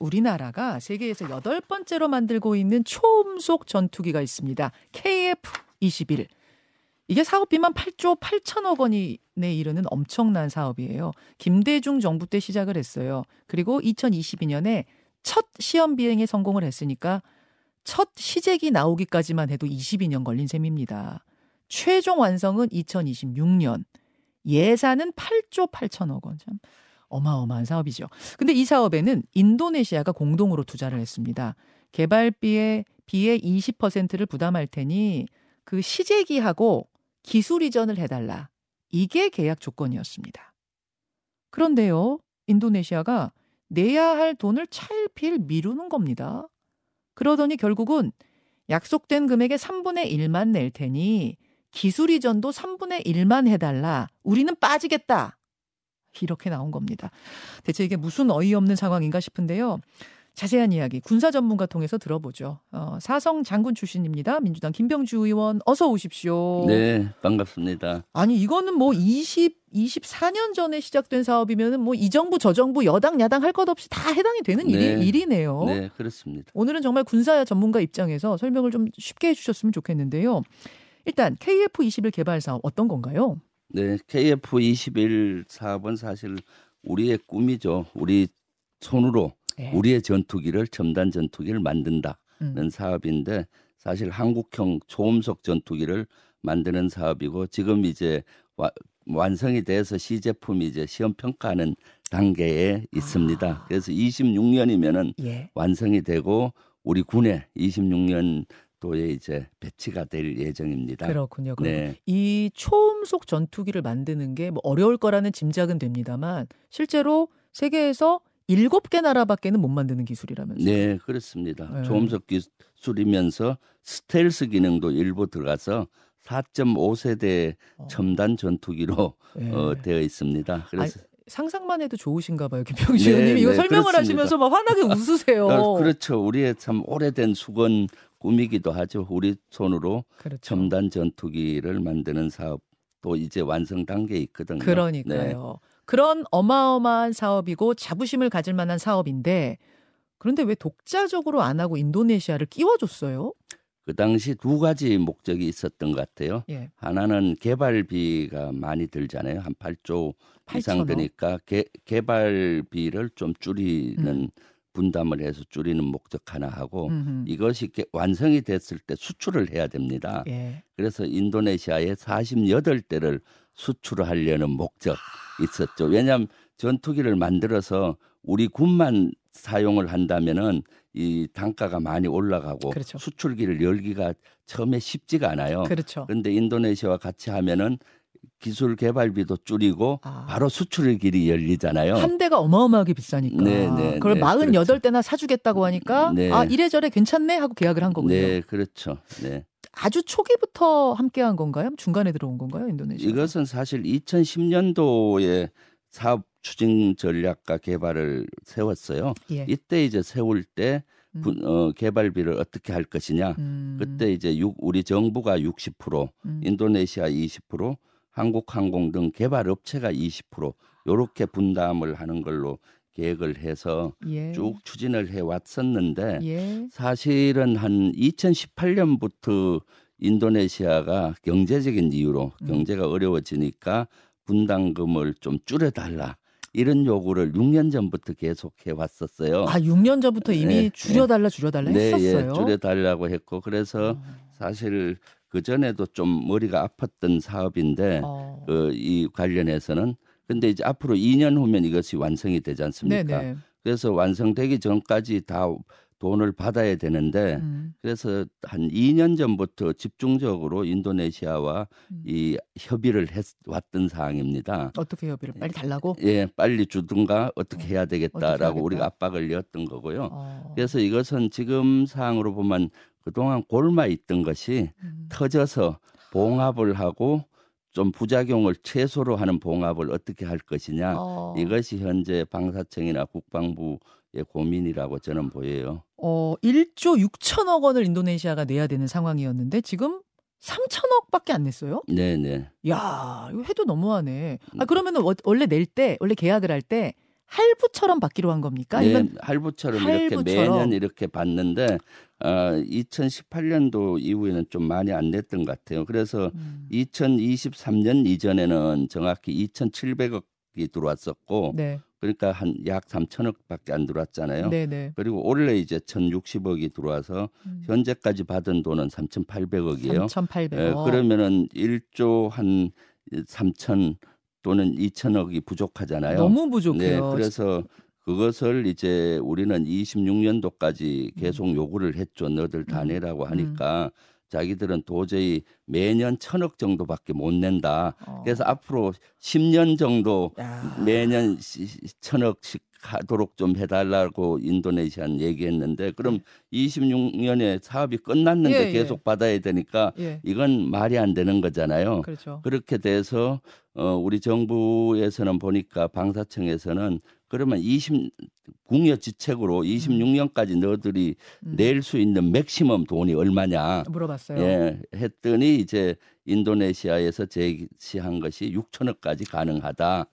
우리나라가 세계에서 8번째로 만들고 있는 초음속 전투기가 있습니다. KF-21. 이게 사업비만 8조 8천억 원에 이르는 엄청난 사업이에요. 김대중 정부 때 시작을 했어요. 그리고 2022년에 첫 시험 비행에 성공을 했으니까 첫 시제기 나오기까지만 해도 22년 걸린 셈입니다. 최종 완성은 2026년. 예산은 8조 8천억 원. 참 어마어마한 사업이죠. 근데 이 사업에는 인도네시아가 공동으로 투자를 했습니다. 개발비의 20%를 부담할 테니 그 시제기하고 기술 이전을 해달라. 이게 계약 조건이었습니다. 그런데요, 인도네시아가 내야 할 돈을 차일피일 미루는 겁니다. 그러더니 결국은 약속된 금액의 3분의 1만 낼 테니 기술 이전도 3분의 1만 해달라. 우리는 빠지겠다. 이렇게 나온 겁니다. 대체 이게 무슨 어이없는 상황인가 싶은데요. 자세한 이야기 군사 전문가 통해서 들어보죠. 사성 장군 출신입니다. 민주당 김병주 의원 어서 오십시오. 네, 반갑습니다. 아니 이거는 뭐 24년 전에 시작된 사업이면은 뭐 이 정부 저 정부 여당 야당 할 것 없이 다 해당이 되는 일이네요. 네, 그렇습니다. 오늘은 정말 군사 전문가 입장에서 설명을 좀 쉽게 해주셨으면 좋겠는데요. 일단 KF-21 개발 사업 어떤 건가요? 네, KF-21 사업은 사실 우리의 꿈이죠. 우리 손으로 우리의 전투기를 첨단 전투기를 만든다는 사업인데 사실 한국형 초음속 전투기를 만드는 사업이고 지금 이제 완성이 돼서 시제품이 이제 시험 평가하는 단계에 있습니다. 그래서 26년이면은 완성이 되고 우리 군에 26년도에 이제 배치가 될 예정입니다. 그렇군요. 네. 이 초음속 전투기를 만드는 게 뭐 어려울 거라는 짐작은 됩니다만 실제로 세계에서 7개 나라밖에는 못 만드는 기술이라면서요? 네, 그렇습니다. 네. 초음속 기술이면서 스텔스 기능도 일부 들어가서 4.5세대 첨단 전투기로 되어 있습니다. 그래서 상상만 해도 좋으신가 봐요. 김병주 의원님. 이거 설명을 그렇습니다. 하시면서 막 환하게 웃으세요. 그렇죠. 우리의 참 오래된 수건 꿈이기도 하죠. 우리 손으로 첨단 전투기를 만드는 사업도 이제 완성 단계에 있거든요. 그러니까요. 네. 그런 어마어마한 사업이고 자부심을 가질 만한 사업인데 그런데 왜 독자적으로 안 하고 인도네시아를 끼워줬어요? 그 당시 두 가지 목적이 있었던 것 같아요. 하나는 개발비가 많이 들잖아요. 한 8조 이상 드니까 개발비를 좀 줄이는 분담을 해서 줄이는 목적 하나 하고 이것이 완성이 됐을 때 수출을 해야 됩니다. 그래서 인도네시아에 48대를 수출하려는 목적 있었죠. 왜냐하면 전투기를 만들어서 우리 군만 사용을 한다면은 이 단가가 많이 올라가고 수출기를 열기가 처음에 쉽지가 않아요. 그런데 인도네시아와 같이 하면은 기술 개발비도 줄이고 바로 수출 길이 열리잖아요. 한 대가 어마어마하게 비싸니까. 그걸 48대나 사주겠다고 하니까 이래저래 괜찮네 하고 계약을 한 거군요. 네, 그렇죠. 네. 아주 초기부터 함께한 건가요? 중간에 들어온 건가요, 인도네시아? 이것은 사실 2010년도에 사업 추진 전략과 개발을 세웠어요. 이때 이제 세울 때 개발비를 어떻게 할 것이냐. 그때 이제 우리 정부가 60%, 인도네시아 20%, 한국항공 등 개발업체가 20% 이렇게 분담을 하는 걸로 계획을 해서 쭉 추진을 해왔었는데 사실은 한 2018년부터 인도네시아가 경제적인 이유로 경제가 어려워지니까 분담금을 좀 줄여달라. 이런 요구를 6년 전부터 계속 해왔었어요. 6년 전부터 이미 줄여달라 했었어요? 네, 줄여달라고 했고 그래서 사실 그전에도 좀 머리가 아팠던 사업인데 이 관련해서는 근데 이제 앞으로 2년 후면 이것이 완성이 되지 않습니까? 그래서 완성되기 전까지 다 돈을 받아야 되는데 그래서 한 2년 전부터 집중적으로 인도네시아와 이 협의를 해왔던 사항입니다. 어떻게 협의를? 빨리 달라고? 예, 빨리 주든가 어떻게 해야 되겠다라고 우리가 압박을 넣었던 거고요. 그래서 이것은 지금 상황으로 보면 그동안 골마 있던 것이 터져서 봉합을 하고 좀 부작용을 최소로 하는 봉합을 어떻게 할 것이냐. 이것이 현재 방사청이나 국방부의 고민이라고 저는 보여요. 1조 6천억 원을 인도네시아가 내야 되는 상황이었는데 지금 3천억밖에 안 냈어요? 네네. 야, 이거 해도 너무하네. 그러면은 원래 낼 때, 원래 계약을 할 때 할부처럼 받기로 한 겁니까? 네, 할부처럼 이렇게 매년 이렇게 받는데 2018년도 이후에는 좀 많이 안 냈던 것 같아요. 그래서 2023년 이전에는 정확히 2,700억이 들어왔었고 네. 그러니까 한 약 3천억밖에 안 들어왔잖아요. 네네. 그리고 올해 이제 1,060억이 들어와서 현재까지 받은 돈은 3,800억이에요. 3,800억. 그러면은 1조 한 3천 또는 2천억이 부족하잖아요. 너무 부족해요. 네, 그래서 그것을 이제 우리는 26년도까지 계속 요구를 했죠. 너들 다 내라고 하니까 자기들은 도저히 매년 1,000억 정도밖에 못 낸다. 그래서 앞으로 10년 정도 매년 1,000억씩 하도록 좀 해달라고 인도네시아는 얘기했는데 그럼 26년에 사업이 끝났는데 계속 받아야 되니까 이건 말이 안 되는 거잖아요. 그렇죠. 그렇게 돼서 우리 정부에서는 보니까 방사청에서는 그러면 궁여지책으로 26년까지 너들이 낼 수 있는 맥시멈 돈이 얼마냐 물어봤어요. 예, 했더니 이제 인도네시아에서 제시한 것이 6천억까지 가능하다.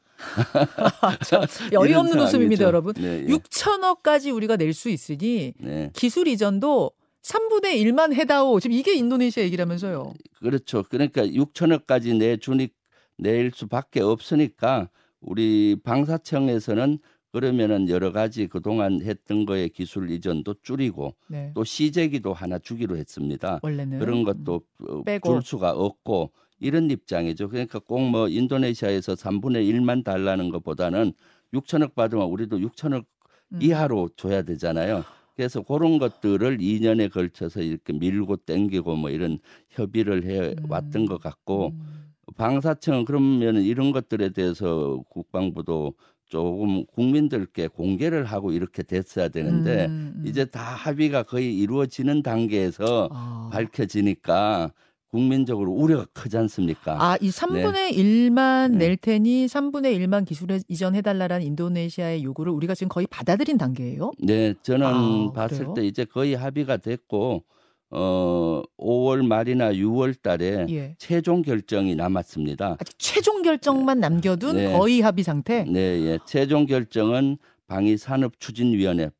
여유 없는 웃음입니다, 여러분. 네, 6천억까지 우리가 낼 수 있으니 기술 이전도 3분의 1만 해다오. 지금 이게 인도네시아 얘기라면서요. 그렇죠. 그러니까 6천억까지 낼 수밖에 없으니까 우리 방사청에서는 그러면은 여러 가지 그동안 했던 거에 기술 이전도 줄이고 또 시제기도 하나 주기로 했습니다. 원래는 그런 것도 빼고. 줄 수가 없고 이런 입장이죠. 그러니까 꼭 뭐 인도네시아에서 3분의 1만 달라는 것보다는 6천억 받으면 우리도 6천억 이하로 줘야 되잖아요. 그래서 그런 것들을 2년에 걸쳐서 이렇게 밀고 땡기고 뭐 이런 협의를 해 왔던 것 같고 방사청은 그러면 이런 것들에 대해서 국방부도 조금 국민들께 공개를 하고 이렇게 됐어야 되는데 이제 다 합의가 거의 이루어지는 단계에서 밝혀지니까 국민적으로 우려가 크지 않습니까? 이 3분의 1만 낼 테니 3분의 1만 기술 이전해달라는 인도네시아의 요구를 우리가 지금 거의 받아들인 단계예요? 네, 저는 봤을 그래요? 때 이제 거의 합의가 됐고 5월 말이나 6월 달에 최종 결정이 남았습니다. 아직 최종 결정만 남겨둔 거의 합의 상태? 네, 최종 결정은 방위산업추진위원회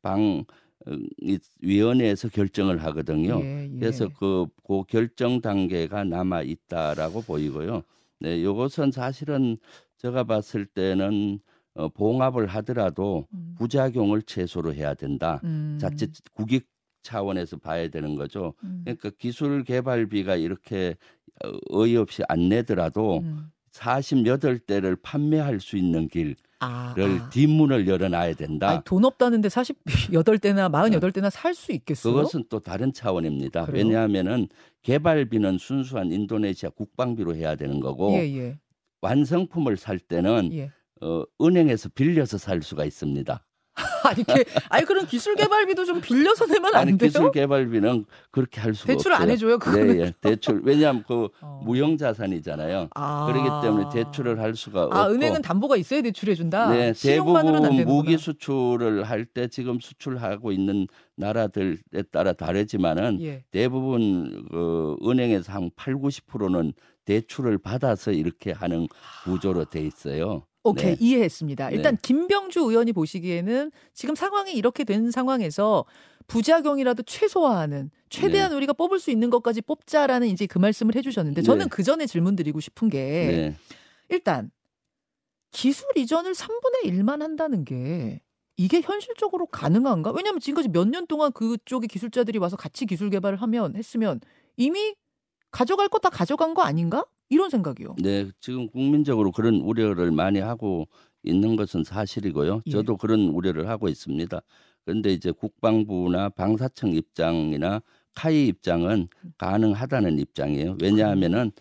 위원회에서 결정을 하거든요. 그래서 그 결정 단계가 남아 있다라고 보이고요. 네, 이것은 사실은 제가 봤을 때는 봉합을 하더라도 부작용을 최소로 해야 된다. 자칫 국익 차원에서 봐야 되는 거죠. 그러니까 기술 개발비가 이렇게 어이없이 안 내더라도 48대를 판매할 수 있는 길을 뒷문을 열어놔야 된다. 돈 없다는데 48대나 48대나 살 수 있겠어요? 그것은 또 다른 차원입니다. 그래요? 왜냐하면은 개발비는 순수한 인도네시아 국방비로 해야 되는 거고 완성품을 살 때는 은행에서 빌려서 살 수가 있습니다. 그럼 기술 개발비도 좀 빌려서 내면 안 돼요? 기술 개발비는 그렇게 할 수가 대출 없어요. 안 해줘요? 그거는? 대출. 왜냐하면 무형 자산이잖아요. 그렇기 때문에 대출을 할 수가 없고. 은행은 담보가 있어야 대출해준다? 네, 신용만으로는 안 대부분 되는구나. 무기 수출을 할 때 지금 수출하고 있는 나라들에 따라 다르지만은 대부분 은행에서 한 80~90%는 대출을 받아서 이렇게 하는 구조로 돼 있어요. 오케이, 이해했습니다. 일단 김병주 의원이 보시기에는 지금 상황이 이렇게 된 상황에서 부작용이라도 최소화하는 최대한 우리가 뽑을 수 있는 것까지 뽑자라는 이제 그 말씀을 해주셨는데 저는 그 전에 질문 드리고 싶은 게 일단 기술 이전을 3분의 1만 한다는 게 이게 현실적으로 가능한가? 왜냐하면 지금까지 몇 년 동안 그쪽의 기술자들이 와서 같이 기술 개발을 했으면 이미 가져갈 거 다 가져간 거 아닌가? 이런 생각이요. 네, 지금 국민적으로 그런 우려를 많이 하고 있는 것은 사실이고요. 저도 그런 우려를 하고 있습니다. 그런데 이제 국방부나 방사청 입장이나 카이 입장은 가능하다는 입장이에요. 왜냐하면은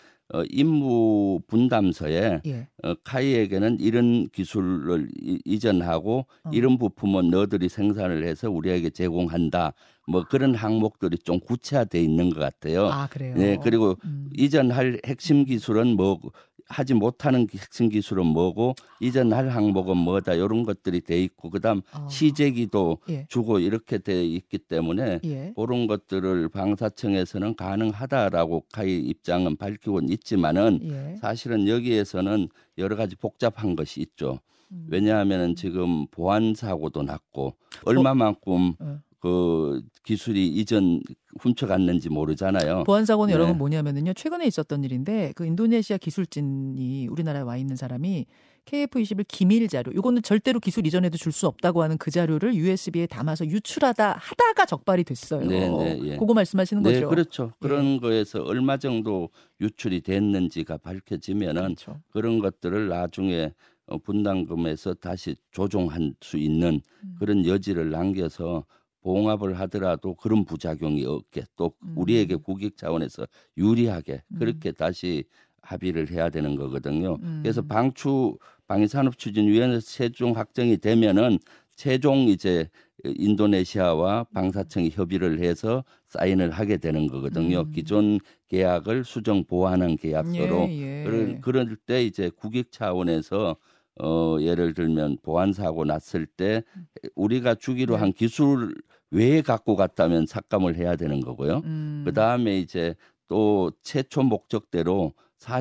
임무 분담서에 카이에게는 이런 기술을 이전하고 이런 부품은 너들이 생산을 해서 우리에게 제공한다. 뭐 그런 항목들이 좀 구체화돼 있는 것 같아요. 그래요? 네, 그리고 이전할 핵심 기술은 뭐 하지 못하는 핵심 기술은 뭐고 이전할 항목은 뭐다 이런 것들이 돼 있고 그다음 시제기도 주고 이렇게 돼 있기 때문에 그런 것들을 방사청에서는 가능하다라고 카이 입장은 밝히고 있지만은 사실은 여기에서는 여러 가지 복잡한 것이 있죠. 왜냐하면은 지금 보안 사고도 났고 얼마만큼 그 기술이 이전 훔쳐갔는지 모르잖아요. 보안 사고는 여러분 뭐냐면은요. 최근에 있었던 일인데 그 인도네시아 기술진이 우리나라에 와 있는 사람이 KF-21 기밀 자료, 이거는 절대로 기술 이전에도 줄 수 없다고 하는 그 자료를 USB에 담아서 하다가 적발이 됐어요. 네. 그거 말씀하시는 네, 거죠? 그렇죠. 그런 거에서 얼마 정도 유출이 됐는지가 밝혀지면은 그렇죠. 그런 것들을 나중에 분담금에서 다시 조정할 수 있는 그런 여지를 남겨서 봉합을 하더라도 그런 부작용이 없게 또 우리에게 국익 차원에서 유리하게 그렇게 다시 합의를 해야 되는 거거든요. 그래서 방위산업추진위원회에서 최종 확정이 되면은 최종 이제 인도네시아와 방사청이 협의를 해서 사인을 하게 되는 거거든요. 기존 계약을 수정 보완한 계약서로 그럴 때 이제 국익 차원에서 예를 들면 보안 사고 났을 때 우리가 주기로 한 기술 외에 갖고 갔다면 삭감을 해야 되는 거고요. 그 다음에 이제 또 최초 목적대로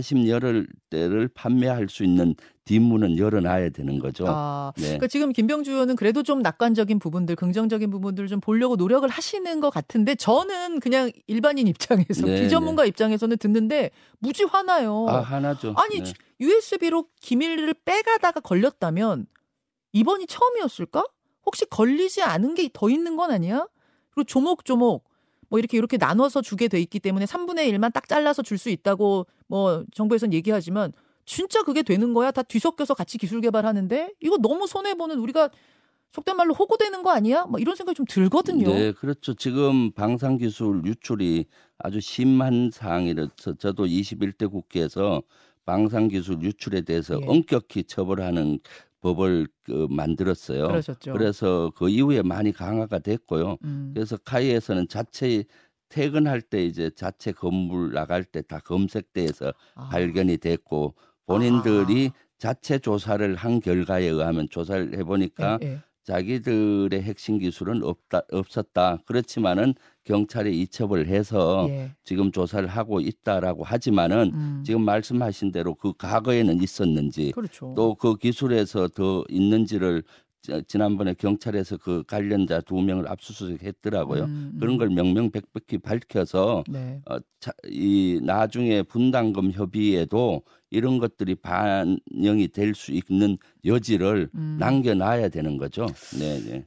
40여대를 판매할 수 있는 뒷문은 열어놔야 되는 거죠. 그러니까 지금 김병주 의원은 그래도 좀 낙관적인 부분들, 긍정적인 부분들을 좀 보려고 노력을 하시는 것 같은데 저는 그냥 일반인 입장에서 비전문가 입장에서는 듣는데 무지 화나요. 화나죠. 아니 USB로 기밀을 빼가다가 걸렸다면 이번이 처음이었을까? 혹시 걸리지 않은 게 더 있는 건 아니야? 그리고 조목조목 뭐 이렇게 나눠서 주게 돼 있기 때문에 3분의 1만 딱 잘라서 줄 수 있다고 뭐 정부에서는 얘기하지만 진짜 그게 되는 거야? 다 뒤섞여서 같이 기술 개발하는데 이거 너무 손해보는 우리가 속된 말로 호구되는 거 아니야? 뭐 이런 생각이 좀 들거든요. 네, 그렇죠. 지금 방산기술 유출이 아주 심한 사항이라서 저도 21대 국회에서 방산기술 유출에 대해서 엄격히 처벌하는 법을 만들었어요. 그러셨죠. 그래서 그 이후에 많이 강화가 됐고요. 그래서 카이에서는 자체 퇴근할 때 이제 자체 건물 나갈 때 다 검색대에서 발견이 됐고 본인들이 자체 조사를 한 결과에 의하면 조사를 해보니까 자기들의 핵심 기술은 없었다. 그렇지만은 경찰에 이첩을 해서 지금 조사를 하고 있다라고 하지만은 지금 말씀하신 대로 그 과거에는 있었는지 또 그 기술에서 더 있는지를 지난번에 경찰에서 그 관련자 2명을 압수수색했더라고요. 그런 걸 명명백백히 밝혀서 이 나중에 분담금 협의에도 이런 것들이 반영이 될 수 있는 여지를 남겨놔야 되는 거죠. 네.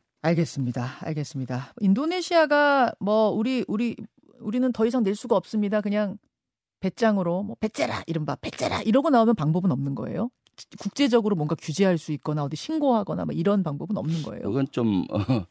알겠습니다. 인도네시아가 뭐 우리는 더 이상 낼 수가 없습니다. 그냥 배짱으로 뭐 배째라 이른바 배째라 이러고 나오면 방법은 없는 거예요? 국제적으로 뭔가 규제할 수 있거나 어디 신고하거나 뭐 이런 방법은 없는 거예요? 그건 좀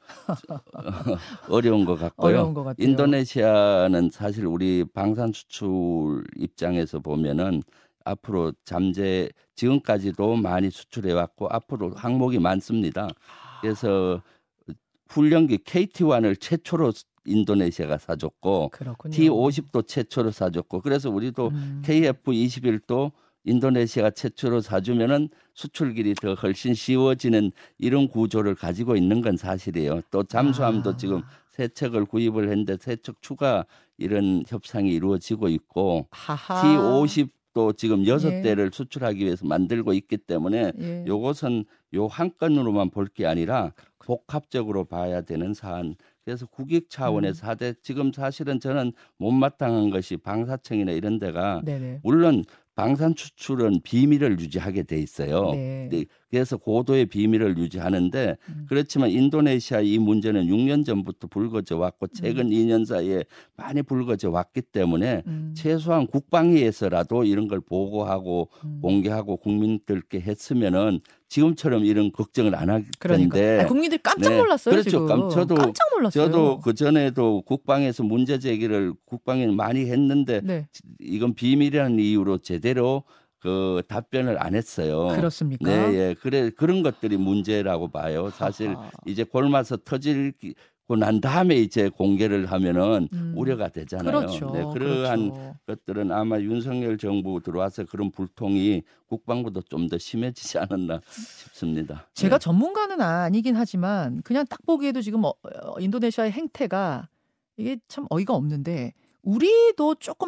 어려운 것 같고요. 어려운 것 같아요. 인도네시아는 사실 우리 방산 수출 입장에서 보면은 앞으로 지금까지도 많이 수출해 왔고 앞으로 항목이 많습니다. 그래서 훈련기 KT-1을 최초로 인도네시아가 사줬고 그렇군요. T-50도 최초로 사줬고 그래서 우리도 KF-21도 인도네시아가 최초로 사주면은 수출길이 더 훨씬 쉬워지는 이런 구조를 가지고 있는 건 사실이에요. 또 잠수함도 지금 세 척을 구입을 했는데 세 척 추가 이런 협상이 이루어지고 있고 T-50도 지금 6대를 수출하기 위해서 만들고 있기 때문에 요것은 요 한 건으로만 볼 게 아니라 복합적으로 봐야 되는 사안. 그래서 국익 차원의 4대 지금 사실은 저는 못마땅한 것이 방사청이나 이런 데가 물론 방산 추출은 비밀을 유지하게 돼 있어요. 그래서 고도의 비밀을 유지하는데 그렇지만 인도네시아 이 문제는 6년 전부터 불거져 왔고 최근 2년 사이에 많이 불거져 왔기 때문에 최소한 국방위에서라도 이런 걸 보고하고 공개하고 국민들께 했으면은 지금처럼 이런 걱정을 안 할 텐데 국민들 깜짝 놀랐어요. 그렇죠. 지금. 깜짝 놀랐어요. 저도 그 전에도 국방에서 문제 제기를 국방에 많이 했는데 이건 비밀이라는 이유로 제대로 그 답변을 안 했어요. 그렇습니까? 네, 그런 것들이 문제라고 봐요. 사실 이제 골마서 터지고 난 다음에 이제 공개를 하면은 우려가 되잖아요. 그렇죠. 네, 그러한 것들은 아마 윤석열 정부 들어와서 그런 불통이 국방부도 좀 더 심해지지 않았나 싶습니다. 제가 전문가는 아니긴 하지만 그냥 딱 보기에도 지금 인도네시아의 행태가 이게 참 어이가 없는데 우리도 조금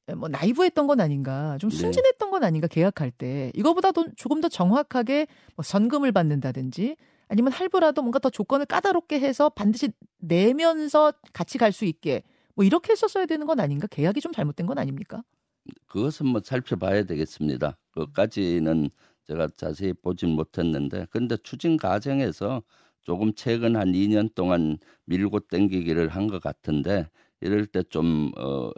뭐 나이브했던 건 아닌가, 좀 순진했던 건 아닌가, 계약할 때 이거보다도 조금 더 정확하게 뭐 선금을 받는다든지 아니면 할부라도 뭔가 더 조건을 까다롭게 해서 반드시 내면서 같이 갈 수 있게 뭐 이렇게 했었어야 되는 건 아닌가? 계약이 좀 잘못된 건 아닙니까? 그것은 뭐 살펴봐야 되겠습니다. 그것까지는 제가 자세히 보진 못했는데, 근데 추진 과정에서 조금 최근 한 2년 동안 밀고 당기기를 한 것 같은데, 이럴 때 좀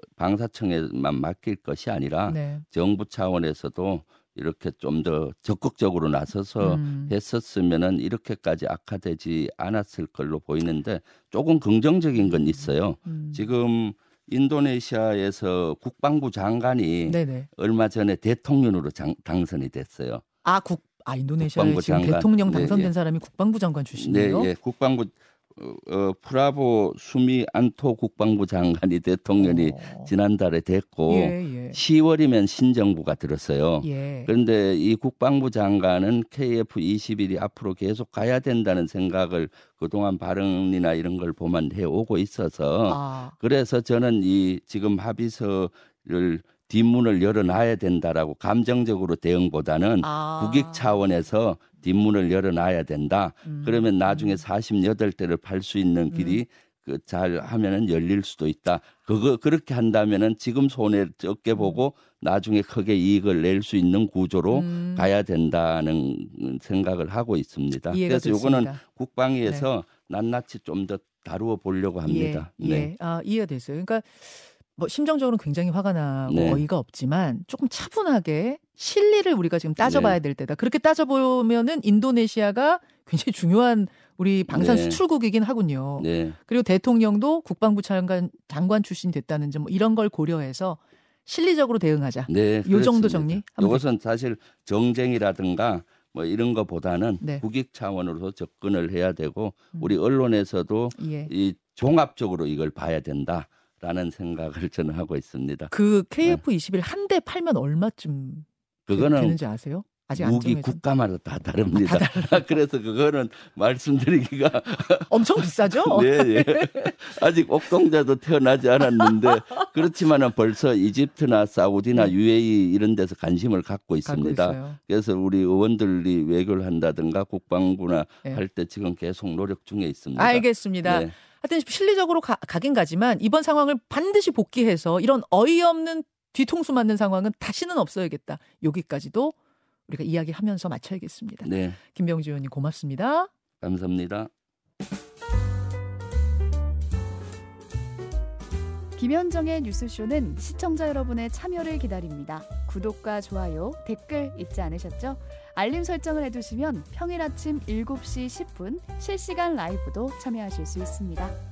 방사청에만 맡길 것이 아니라 네. 정부 차원에서도 이렇게 좀 더 적극적으로 나서서 했었으면은 이렇게까지 악화되지 않았을 걸로 보이는데, 조금 긍정적인 건 있어요. 지금 인도네시아에서 국방부 장관이 네네. 얼마 전에 대통령으로 당선이 됐어요. 인도네시아에 지금 장관. 대통령 당선된 사람이 국방부 장관 출신이에요? 네, 국방부 프라보 수미 안토 국방부 장관이 대통령이 지난달에 됐고 10월이면 신정부가 들었어요. 그런데 이 국방부 장관은 KF-21이 앞으로 계속 가야 된다는 생각을 그동안 발언이나 이런 걸 보면 해오고 있어서 그래서 저는 이 지금 합의서를 뒷문을 열어놔야 된다라고 감정적으로 대응보다는 국익 차원에서 뒷문을 열어놔야 된다. 그러면 나중에 48대를 팔 수 있는 길이 잘 하면은 열릴 수도 있다. 그렇게 한다면은 지금 손해 적게 보고 나중에 크게 이익을 낼 수 있는 구조로 가야 된다는 생각을 하고 있습니다. 그래서 이거는 국방위에서 낱낱이 좀 더 다루어 보려고 합니다. 이해가 됐어요. 그러니까 뭐 심정적으로는 굉장히 화가 나고 어이가 없지만 조금 차분하게 실리를 우리가 지금 따져봐야 될 때다. 그렇게 따져보면은 인도네시아가 굉장히 중요한 우리 방산 수출국이긴 하군요. 그리고 대통령도 국방부 장관 출신이 됐다는 점, 뭐 이런 걸 고려해서 실리적으로 대응하자. 요 정도 정리? 이것은 사실 정쟁이라든가 뭐 이런 거보다는 국익 차원으로 접근을 해야 되고 우리 언론에서도 이 종합적으로 이걸 봐야 된다. 라는 생각을 저는 하고 있습니다. 그 KF-21 한 대 팔면 얼마쯤 되는지 아세요? 아직 안 무기 국가마다 다 다릅니다. 그래서 그거는 말씀드리기가 엄청 비싸죠? 네. 아직 옥동자도 태어나지 않았는데 그렇지만은 벌써 이집트나 사우디나 UAE 이런 데서 관심을 갖고 있습니다. 그래서 우리 의원들이 외교를 한다든가 국방부나 할 때 지금 계속 노력 중에 있습니다. 알겠습니다. 하여튼 실리적으로 가긴 가지만 이번 상황을 반드시 복귀해서 이런 어이없는 뒤통수 맞는 상황은 다시는 없어야겠다. 여기까지도 우리가 이야기하면서 마쳐야겠습니다. 김병주 의원님 고맙습니다. 감사합니다. 김현정의 뉴스쇼는 시청자 여러분의 참여를 기다립니다. 구독과 좋아요, 댓글 잊지 않으셨죠? 알림 설정을 해두시면 평일 아침 7시 10분 실시간 라이브도 참여하실 수 있습니다.